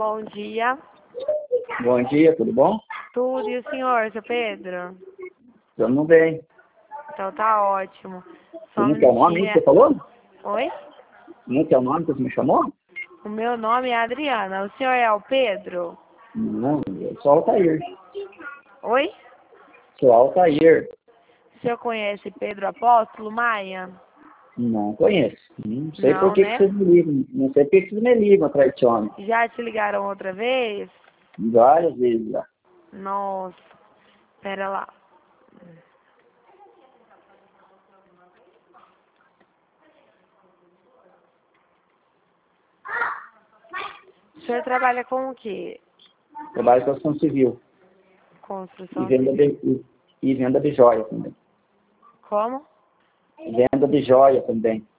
Bom dia. Bom dia, tudo bom? Tudo. E o senhor, seu Pedro? Estamos bem. Então tá ótimo. Só Como que é o nome que você falou? Oi? Como que é o nome que você me chamou? O meu nome é Adriana. O senhor é o Pedro? Não, eu sou Altair. Oi? Sou Altair. O senhor conhece Pedro Apóstolo Maia? Não conheço. Não sei por Não, que né? vocês me ligam. Não sei por que vocês me ligam atrás de homem. Já te ligaram outra vez? Várias vezes já. Nossa. Pera lá. O senhor trabalha com o quê? Trabalho com construção civil. E Construção venda civil. e venda de joia também. Como? Venda de joia também.